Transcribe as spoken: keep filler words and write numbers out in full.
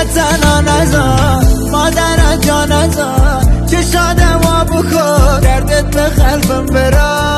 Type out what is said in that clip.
تنها نزار مادر جان نزار چه شادم و بخور دردت به قلبم برا